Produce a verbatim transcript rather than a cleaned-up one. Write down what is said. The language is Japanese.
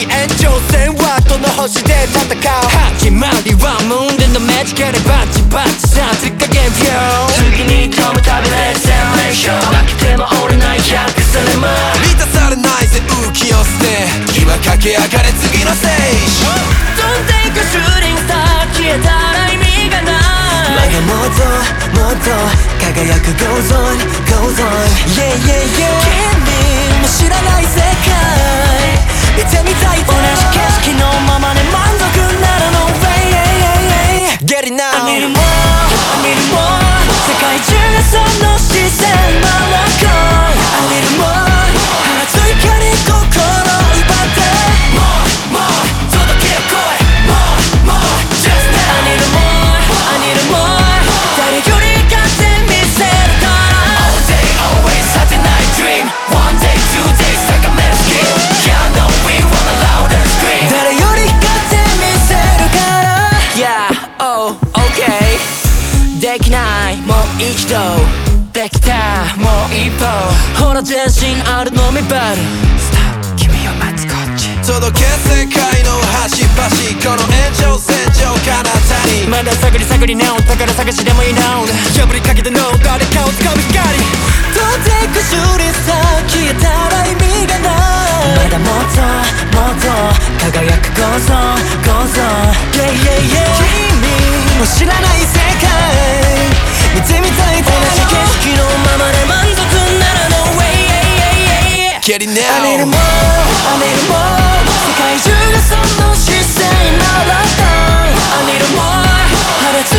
に延長戦はどの星で戦う始まりはムーンでのマジカルバチバチさん追加減票次に飛ぶ旅でセレクション負けても折れない百されま満たされないぜ浮きを捨て今駆け上がれ次のステージ飛んでいくシューティングスター消えたら意味がないまだもっともっと輝く goes on goes on yeah yeah yeah 君も知らない世界見てみたい同じ景色のままで満足なら no way Get it now I need more I need more 世界中がその視線まらこう I need more 放つ怒り心奪って More more 届けよ声 More more just now I need more I need more 誰より勝ってみせるから All day always Saturday night dream One day two days like a metal skin Yeah I know we wanna louder scream 誰より勝ってみせるから Yeah oh okay できないもう一度できたもう一歩ほら全身あるのみバルスター君を待つこっち届け世界の端々この延長線上彼方にまだ探り探りなお宝探しでもいいな破りかけての誰かをつかむ光飛んでくシューティングスター消えたら意味がないまだもっともっと輝く goes on goes on yeah yeah yeah 君も知らない世界見てみたい同じ景色のままで満足なら no way Get it now I need more I need more 世界中がその視線なら I need more 放つ